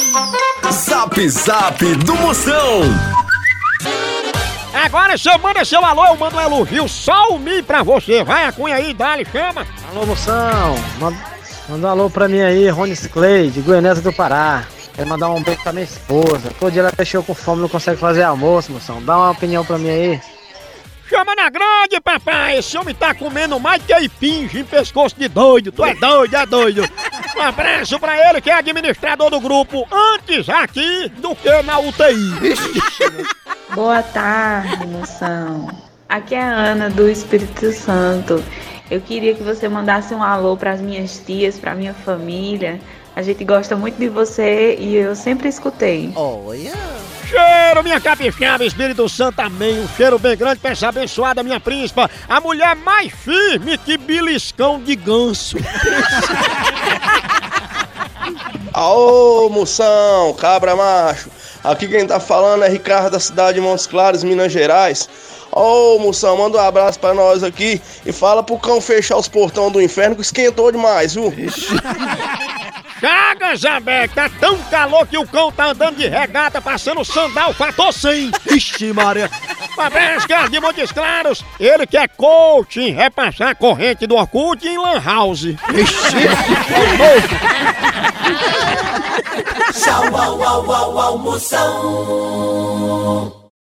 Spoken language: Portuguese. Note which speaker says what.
Speaker 1: Zap Zap do Moção.
Speaker 2: Agora se eu mando seu alô, eu mando um elogio só o Mi pra você. Vai a cunha aí, dá-lhe, chama.
Speaker 3: Alô, Moção. Manda um alô pra mim aí, Rony Clay, de Goianésia do Pará. Quero mandar um beijo pra minha esposa. Todo dia ela deixou com fome, não consegue fazer almoço, Moção. Dá uma opinião pra mim aí.
Speaker 2: Chama na grande, papai! Esse homem tá comendo mais que aipinge em pescoço de doido. Tu é doido, é doido. Um abraço pra ele que é administrador do grupo antes aqui do que na UTI.
Speaker 4: Boa tarde, Moção. Aqui é a Ana do Espírito Santo. Eu queria que você mandasse um alô pras minhas tias, pra minha família. A gente gosta muito de você e eu sempre escutei.
Speaker 5: Olha!
Speaker 2: Cheiro, minha capixaba, Espírito Santo, amém. Um cheiro bem grande pra essa abençoada minha príncipa. A mulher mais firme que beliscão de ganso.
Speaker 6: Aô, Moção, cabra macho. Aqui quem tá falando é Ricardo da cidade de Montes Claros, Minas Gerais. Ô, Moção, manda um abraço pra nós aqui e fala pro cão fechar os portões do inferno que esquentou demais, viu?
Speaker 2: Chaga, Zabé, tá tão calor que o cão tá andando de regata, passando sandal fator 100. Ixi, Maria. Fabresca de Montes Claros, ele que é coach em repassar a corrente do Orkut em Lan House. Ixi,
Speaker 1: Tchau, au, au, au, au, Moção.